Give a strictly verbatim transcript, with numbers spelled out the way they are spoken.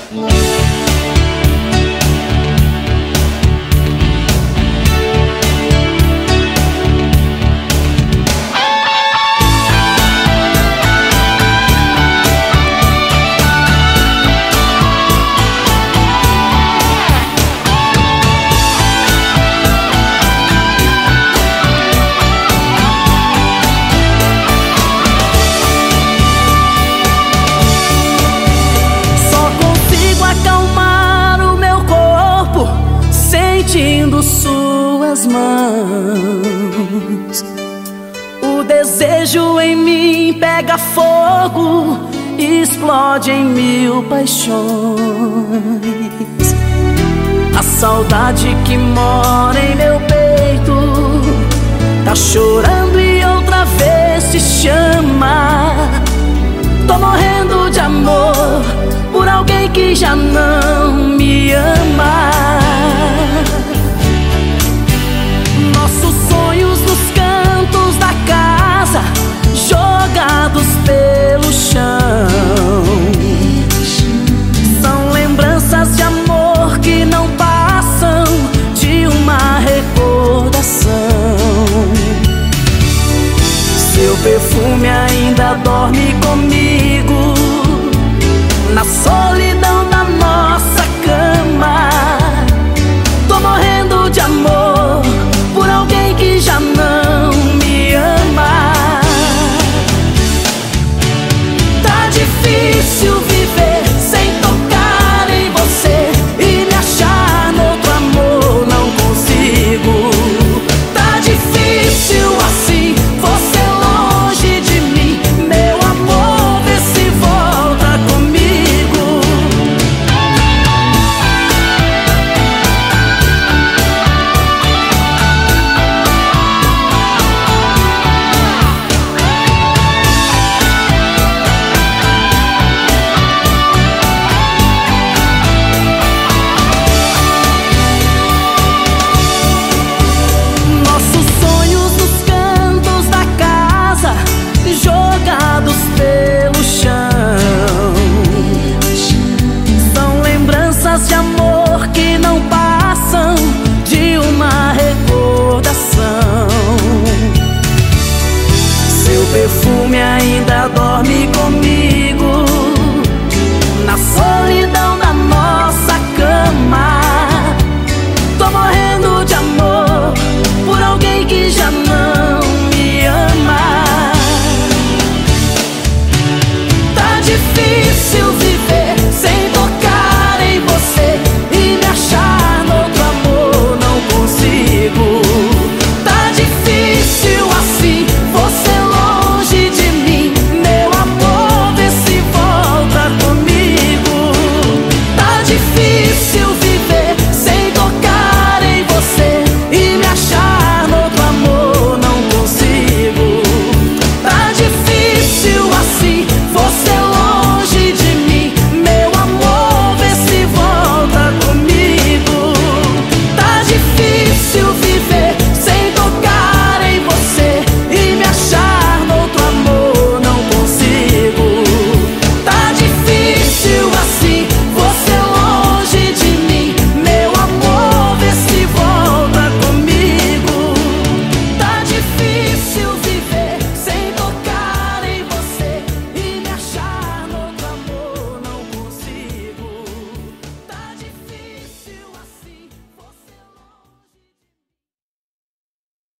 Sentindo suas mãos, o desejo em mim pega fogo, explode em mil paixões. A saudade que mora em meu peito tá chorando e outra vez te chama. Tô morrendo de amor por alguém que já não me ama. Nossos sonhos nos cantos da casa, jogados pelo chão, são lembranças de amor que não passam de uma recordação. Seu perfume ainda dorme comigo na sombra